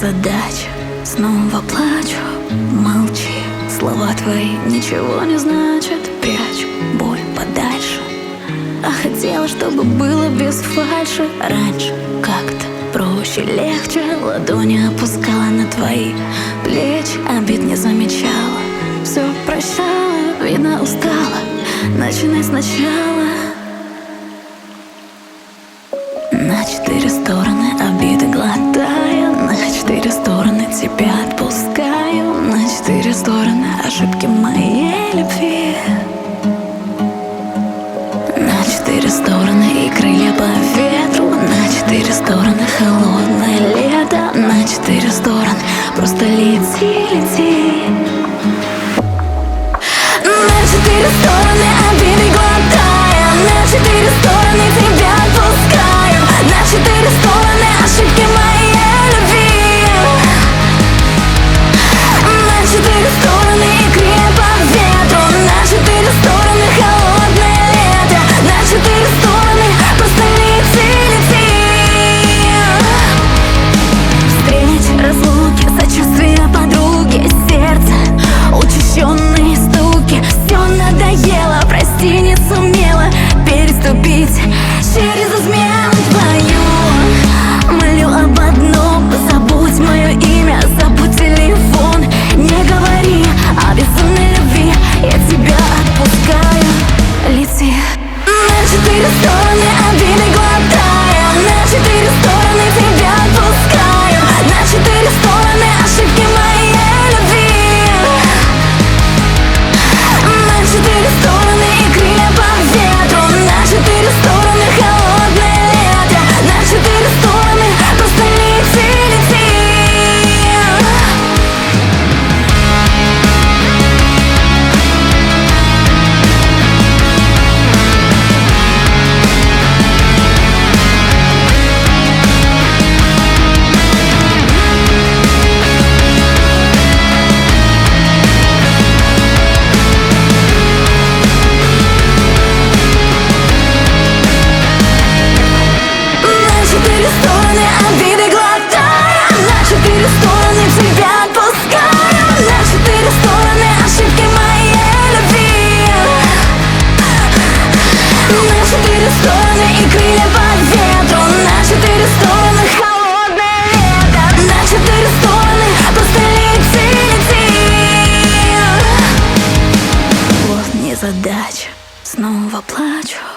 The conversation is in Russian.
незадача. Снова плачу, молчи. Слова твои ничего не значат. Прячу боль подальше. А хотела, чтобы было без фальши. Раньше как-то проще, легче. Ладони опускала на твои плечи. Обид не замечала, все прощала. Видно, устала, начинай сначала. На 4 стороны обиды глотаю, на 4 стороны тебя отпускаю, на 4 стороны ошибки моей любви. На 4 стороны и крылья по ветру, на 4 стороны холодное лето, на 4 стороны просто лети, лети. На 4 стороны обиды глотаю, на 4 стороны тебя отпускаю, на 4 стороны ошибки моей любви. На 4 стороны и крылья по ветру, на 4 стороны холодное лето, на 4 стороны просто лети, лети. Встречи, разлуки, сочувствия подруги, сердце, учащенные стуки. Все надоело, прости, не сумела переступить через измену твою. Молю об одном, забудь мое имя, забудь телефон. Не говори о безумной любви, я тебя отпускаю, лети. На 4 стороны обиды глотаю, на 4 стороны тебя отпускаю, на 4 стороны ошибки моей любви. На 4 стороны и крылья по ветру, на 4 стороны холодное лето, на 4 стороны просто лети, лети. На 4 стороны обиды глотаю, на 4 стороны тебя отпускаю, на 4 стороны ошибки моей любви. На 4 стороны и крылья по ветру, на 4 стороны холодное лето, на 4 стороны просто лети, лети. Вот незадача, снова плачу.